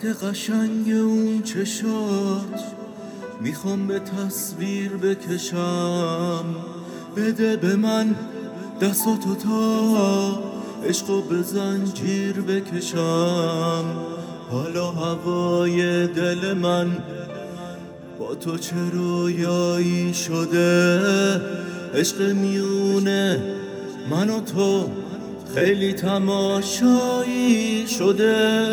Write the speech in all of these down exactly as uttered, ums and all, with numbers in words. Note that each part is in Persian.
عشق قشنگ اون چشات میخوام به تصویر بکشم، بده به من دستاتو تا عشقو به زنجیر بکشم. حالا هوای دل من با تو چه رویایی شده، عشق میونه من و تو خیلی تماشایی شده.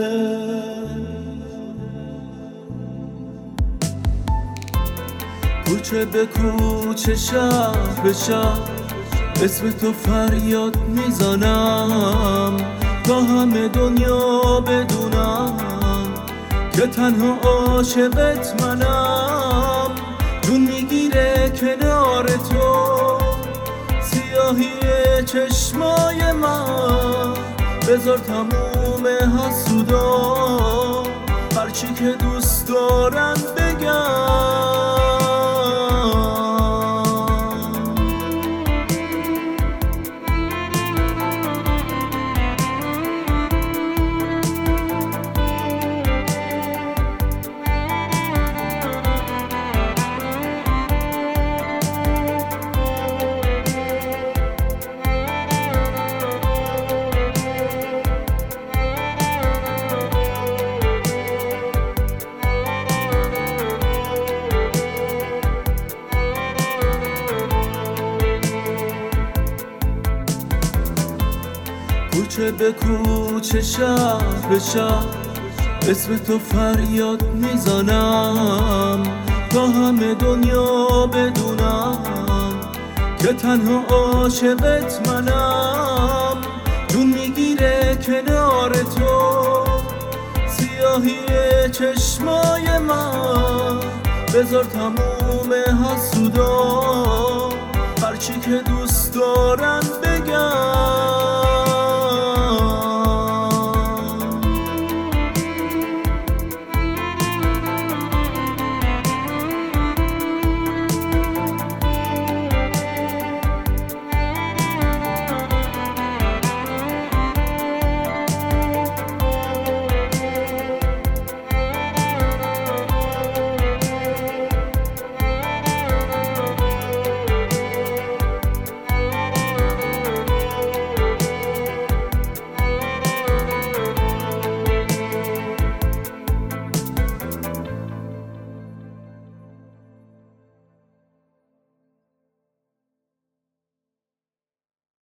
کوچه به کوچه شهر به شهر اسم تو فریاد میزنم، تا همه دنیا بدونم که تنها عاشقت منم. جون میگیره کنار تو سیاهی چشمای من، بذار تموم حسودا هرچی که دوست دارن بگم. کوچه به کوچه شهر به شهر اسم تو فریاد میزنم، تا همه دنیا بدونم که تنها عاشقت منم. جون میگیره کنار تو سیاهی چشمای من، بذار تموم حسودا هرچی که دوست دارن بگم.